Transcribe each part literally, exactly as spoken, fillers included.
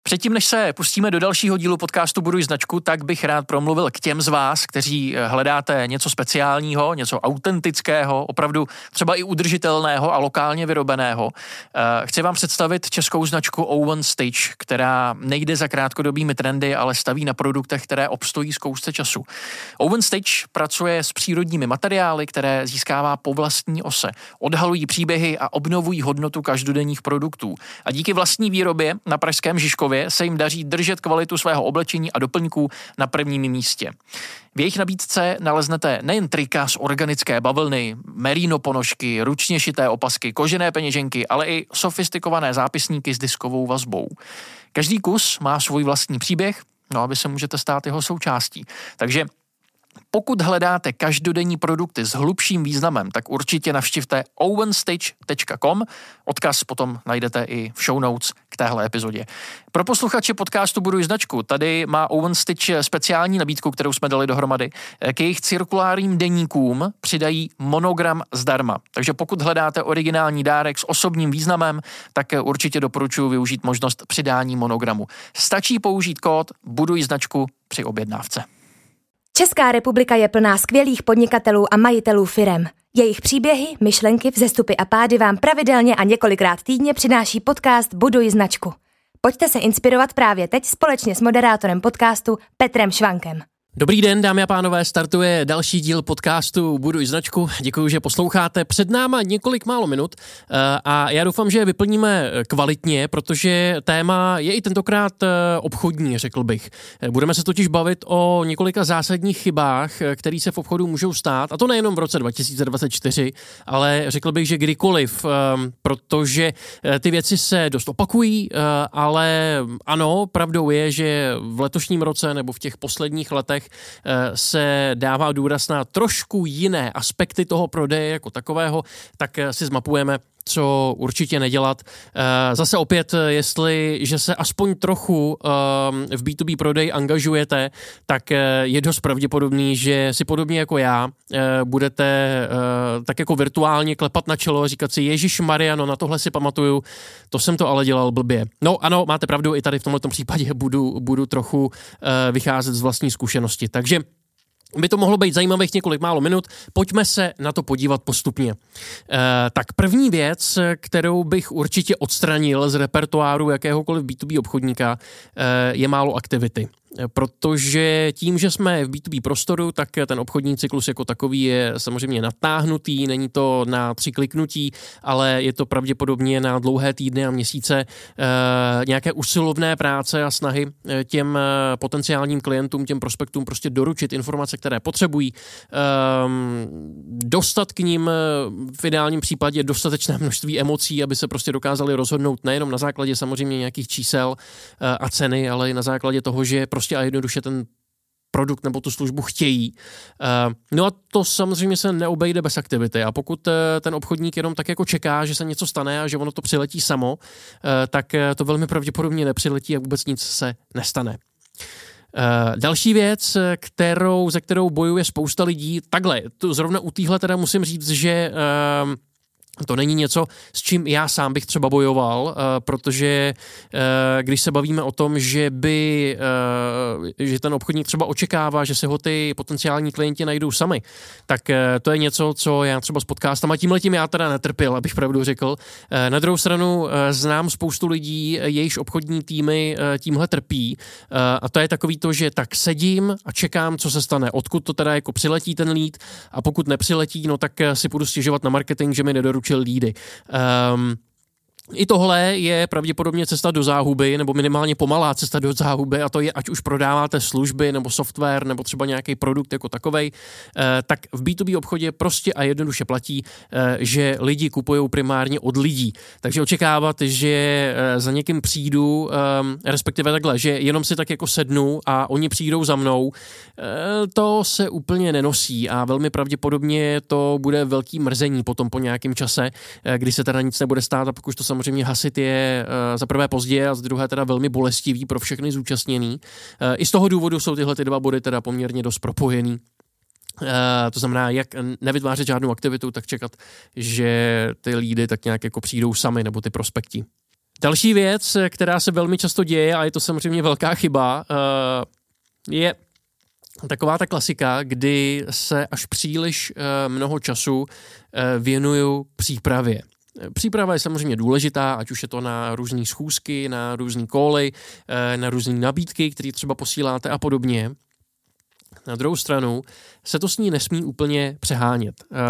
Předtím, než se pustíme do dalšího dílu podcastu Buduj značku, tak bych rád promluvil k těm z vás, kteří hledáte něco speciálního, něco autentického, opravdu třeba i udržitelného a lokálně vyrobeného. Chci vám představit českou značku Owen Stitch, která nejde za krátkodobými trendy, ale staví na produktech, které obstojí zkoušce času. Owen Stitch pracuje s přírodními materiály, které získává po vlastní ose. Odhalují příběhy a obnovují hodnotu každodenních produktů. A díky vlastní výrobě na pražském Žižkově se jim daří držet kvalitu svého oblečení a doplňků na prvním místě. V jejich nabídce naleznete nejen trika z organické bavlny, merino ponožky, ručně šité opasky, kožené peněženky, ale i sofistikované zápisníky s diskovou vazbou. Každý kus má svůj vlastní příběh, no a vy se můžete stát jeho součástí. Takže pokud hledáte každodenní produkty s hlubším významem, tak určitě navštivte owen stitch tečka com. Odkaz potom najdete i v show notes k téhle epizodě. Pro posluchače podcastu Buduj značku, tady má Owen Stitch speciální nabídku, kterou jsme dali dohromady. K jejich cirkulárním deníkům přidají monogram zdarma. Takže pokud hledáte originální dárek s osobním významem, tak určitě doporučuji využít možnost přidání monogramu. Stačí použít kód Buduj značku při objednávce. Česká republika je plná skvělých podnikatelů a majitelů firem. Jejich příběhy, myšlenky, vzestupy a pády vám pravidelně a několikrát týdně přináší podcast Buduj značku. Pojďte se inspirovat právě teď společně s moderátorem podcastu Petrem Švankem. Dobrý den, dámy a pánové, startuje další díl podcastu Buduj značku. Děkuji, že posloucháte. Před náma několik málo minut a já doufám, že je vyplníme kvalitně, protože téma je i tentokrát obchodní, řekl bych. Budeme se totiž bavit o několika zásadních chybách, které se v obchodu můžou stát, a to nejenom v roce dva tisíce dvacet čtyři, ale řekl bych, že kdykoliv, protože ty věci se dost opakují, ale ano, pravdou je, že v letošním roce nebo v těch posledních letech se dává důraz na trošku jiné aspekty toho prodeje jako takového, tak si zmapujeme, co určitě nedělat. Zase opět, jestli, že se aspoň trochu v bé dvě bé prodej angažujete, tak je dost pravděpodobný, že si podobně jako já budete tak jako virtuálně klepat na čelo a říkat si Ježišmarja, no na tohle si pamatuju, to jsem to ale dělal blbě. No ano, máte pravdu, i tady v tomto případě budu, budu trochu vycházet z vlastní zkušenosti. Takže by to mohlo být zajímavých několik málo minut. Pojďme se na to podívat postupně. E, tak první věc, kterou bych určitě odstranil z repertoáru jakéhokoliv bé dvě bé obchodníka, e, je málo aktivity. Protože tím, že jsme v bé dvě bé prostoru, tak ten obchodní cyklus jako takový je samozřejmě natáhnutý, není to na tři kliknutí, ale je to pravděpodobně na dlouhé týdny a měsíce e, nějaké usilovné práce a snahy těm potenciálním klientům, těm prospektům prostě doručit informace, které potřebují, e, dostat k nim v ideálním případě dostatečné množství emocí, aby se prostě dokázali rozhodnout nejenom na základě samozřejmě nějakých čísel e, a ceny, ale i na základě toho, že prostě a jednoduše ten produkt nebo tu službu chtějí. No a to samozřejmě se neobejde bez aktivity. A pokud ten obchodník jenom tak jako čeká, že se něco stane a že ono to přiletí samo, tak to velmi pravděpodobně nepřiletí a vůbec nic se nestane. Další věc, kterou, ze kterou bojuje spousta lidí, takhle, to zrovna u téhle teda musím říct, že to není něco, s čím já sám bych třeba bojoval, protože když se bavíme o tom, že by, že ten obchodník třeba očekává, že se ho ty potenciální klienti najdou sami, tak to je něco, co já třeba s podcastama tímhletím já teda netrpěl, abych pravdu řekl. Na druhou stranu znám spoustu lidí, jejichž obchodní týmy tímhle trpí, a to je takový to, že tak sedím a čekám, co se stane, odkud to teda jako přiletí ten lead, a pokud nepřiletí, no tak si půjdu stěžovat na marketing, že mi nedoručil lídy. Um, I tohle je pravděpodobně cesta do záhuby, nebo minimálně pomalá cesta do záhuby, a to je, ať už prodáváte služby, nebo software, nebo třeba nějaký produkt jako takovej, eh, tak v bé dvě bé obchodě prostě a jednoduše platí, eh, že lidi kupují primárně od lidí. Takže očekávat, že eh, za někým přijdu, eh, respektive takhle, že jenom si tak jako sednu a oni přijdou za mnou, eh, to se úplně nenosí a velmi pravděpodobně to bude velký mrzení potom po nějakém čase, eh, kdy se teda nic nebude stát, a pokud to samozřejmě hasit je uh, za prvé pozdě a za druhé teda velmi bolestivý pro všechny zúčastněný. Uh, I z toho důvodu jsou tyhle ty dva body teda poměrně dost propojený. Uh, to znamená, jak nevytvářet žádnou aktivitu, tak čekat, že ty lídy tak nějak jako přijdou sami, nebo ty prospekti. Další věc, která se velmi často děje, a je to samozřejmě velká chyba, je taková ta klasika, kdy se až příliš mnoho času věnuju přípravě. Příprava je samozřejmě důležitá, ať už je to na různé schůzky, na různé koly, na různé nabídky, které třeba posíláte a podobně. Na druhou stranu se to s ní nesmí úplně přehánět.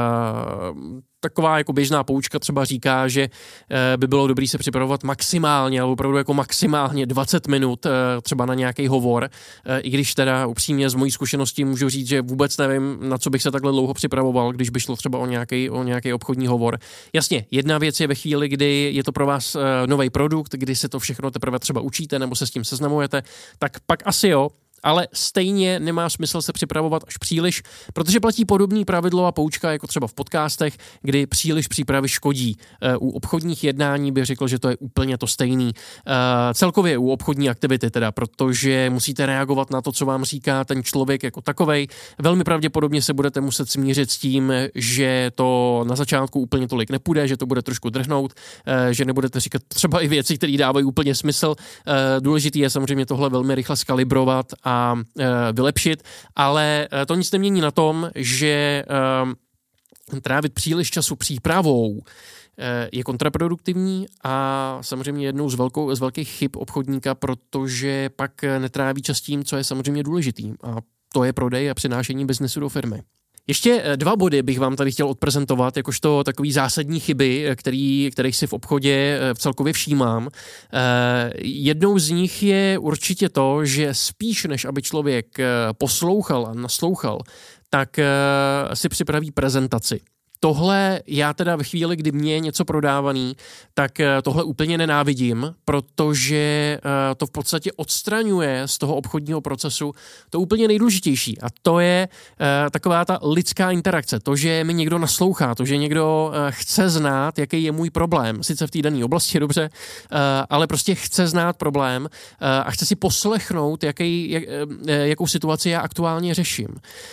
Taková jako běžná poučka třeba říká, že by bylo dobré se připravovat maximálně, ale opravdu jako maximálně dvacet minut třeba na nějaký hovor, i když teda upřímně z mojí zkušenosti můžu říct, že vůbec nevím, na co bych se takhle dlouho připravoval, když by šlo třeba o nějaký, o nějaký obchodní hovor. Jasně, jedna věc je ve chvíli, kdy je to pro vás nový produkt, kdy se to všechno teprve třeba učíte nebo se s tím seznamujete, tak pak asi jo, ale stejně nemá smysl se připravovat až příliš, protože platí podobný pravidlo a poučka jako třeba v podcastech, kdy příliš přípravy škodí. U obchodních jednání bych řekl, že to je úplně to stejný. Celkově u obchodní aktivity teda, protože musíte reagovat na to, co vám říká ten člověk jako takovej. Velmi pravděpodobně se budete muset smířit s tím, že to na začátku úplně tolik nepůjde, že to bude trošku drhnout, že nebudete říkat třeba i věci, které dávají úplně smysl. Důležitý je samozřejmě tohle velmi rychle skalibrovat a vylepšit, ale to nic nemění na tom, že trávit příliš času přípravou je kontraproduktivní a samozřejmě jednou z, velkou, z velkých chyb obchodníka, protože pak netráví čas tím, co je samozřejmě důležitý, a to je prodej a přinášení biznesu do firmy. Ještě dva body bych vám tady chtěl odprezentovat, jakožto takový zásadní chyby, který, kterých si v obchodě v celkově všímám. Jednou z nich je určitě to, že spíš než aby člověk poslouchal a naslouchal, tak si připraví prezentaci. Tohle já teda ve chvíli, kdy mě je něco prodávaný, tak tohle úplně nenávidím, protože to v podstatě odstraňuje z toho obchodního procesu to úplně nejdůležitější, a to je taková ta lidská interakce, to, že mi někdo naslouchá, to, že někdo chce znát, jaký je můj problém, sice v té dané oblasti dobře, ale prostě chce znát problém a chce si poslechnout, jaký, jak, jakou situaci já aktuálně řeším.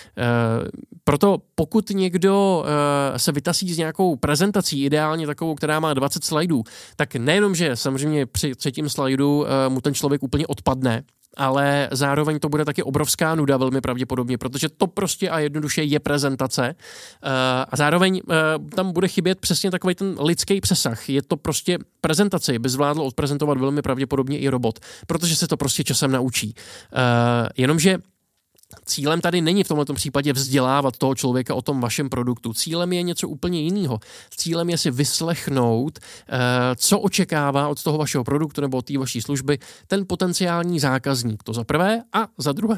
Proto pokud někdo se vytasí s nějakou prezentací, ideálně takovou, která má dvacet slajdů, tak nejenom, že samozřejmě při třetím slajdu mu ten člověk úplně odpadne, ale zároveň to bude taky obrovská nuda velmi pravděpodobně, protože to prostě a jednoduše je prezentace a zároveň tam bude chybět přesně takový ten lidský přesah. Je to prostě prezentaci, by zvládl odprezentovat velmi pravděpodobně i robot, protože se to prostě časem naučí. Jenomže cílem tady není v tomto případě vzdělávat toho člověka o tom vašem produktu. Cílem je něco úplně jiného. Cílem je si vyslechnout, co očekává od toho vašeho produktu nebo od té vaší služby ten potenciální zákazník. To za prvé a za druhé.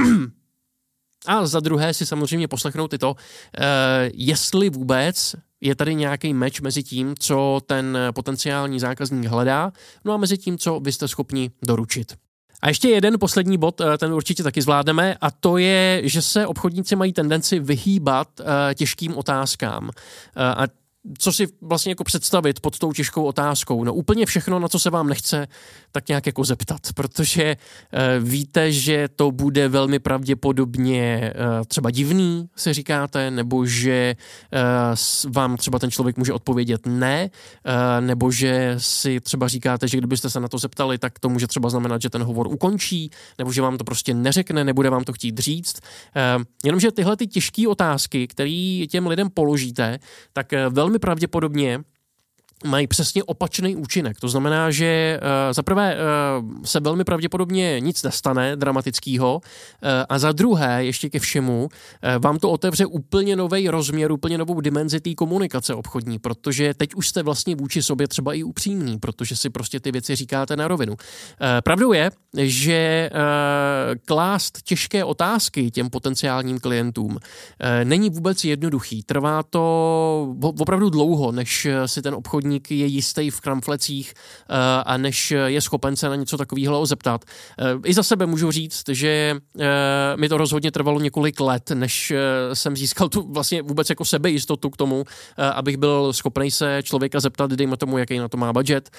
A za druhé si samozřejmě poslechnout i to, jestli vůbec je tady nějaký match mezi tím, co ten potenciální zákazník hledá, no a mezi tím, co vy jste schopni doručit. A ještě jeden poslední bod, ten určitě taky zvládneme, a to je, že se obchodníci mají tendenci vyhýbat těžkým otázkám. A co si vlastně jako představit pod tou těžkou otázkou? No úplně všechno, na co se vám nechce tak nějak jako zeptat, protože e, víte, že to bude velmi pravděpodobně e, třeba divný, si říkáte, nebo že e, vám třeba ten člověk může odpovědět ne, e, nebo že si třeba říkáte, že kdybyste se na to zeptali, tak to může třeba znamenat, že ten hovor ukončí, nebo že vám to prostě neřekne, nebude vám to chtít říct. E, jenomže tyhle ty těžké otázky, které těm lidem položíte, tak e, velmi pravděpodobně mají přesně opačný účinek. To znamená, že uh, za prvé uh, se velmi pravděpodobně nic nestane dramatického uh, a za druhé, ještě ke všemu, uh, vám to otevře úplně nový rozměr, úplně novou dimenzi té komunikace obchodní, protože teď už jste vlastně vůči sobě třeba i upřímný, protože si prostě ty věci říkáte na rovinu. Uh, pravdou je, že uh, klást těžké otázky těm potenciálním klientům uh, není vůbec jednoduchý. Trvá to opravdu dlouho, než si ten obchodník je jistý v kramflecích a než je schopen se na něco takového zeptat. I za sebe můžu říct, že mi to rozhodně trvalo několik let, než jsem získal tu vlastně vůbec jako sebejistotu k tomu, abych byl schopný se člověka zeptat, dejme tomu, jaký na to má budget,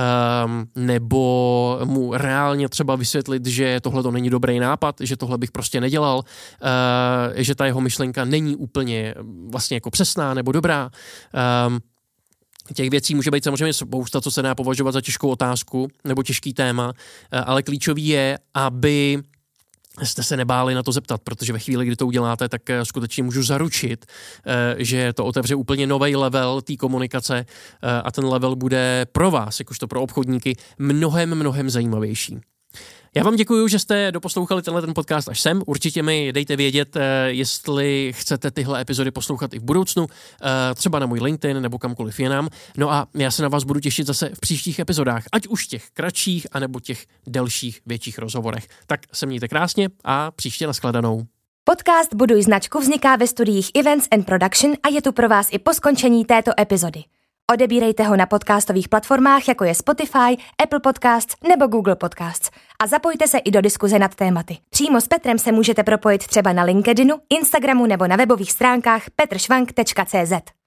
nebo mu reálně třeba vysvětlit, že tohle to není dobrý nápad, že tohle bych prostě nedělal, že ta jeho myšlenka není úplně vlastně jako přesná nebo dobrá. Těch věcí může být samozřejmě spousta, co se dá považovat za těžkou otázku nebo těžký téma, ale klíčový je, aby jste se nebáli na to zeptat, protože ve chvíli, kdy to uděláte, tak skutečně můžu zaručit, že to otevře úplně nový level té komunikace a ten level bude pro vás, jakožto pro obchodníky, mnohem, mnohem zajímavější. Já vám děkuji, že jste doposlouchali tenhle ten podcast až sem. Určitě mi dejte vědět, jestli chcete tyhle epizody poslouchat i v budoucnu, třeba na můj LinkedIn nebo kamkoliv jinam. No a já se na vás budu těšit zase v příštích epizodách, ať už těch kratších, anebo těch delších, větších rozhovorech. Tak se mějte krásně a příště nashledanou. Podcast Buduj značku vzniká ve studiích Events and Production a je tu pro vás i po skončení této epizody. Odebírejte ho na podcastových platformách, jako je Spotify, Apple Podcasts nebo Google Podcasts. A zapojte se i do diskuze nad tématy. Přímo s Petrem se můžete propojit třeba na LinkedInu, Instagramu nebo na webových stránkách petr švank tečka cé zet.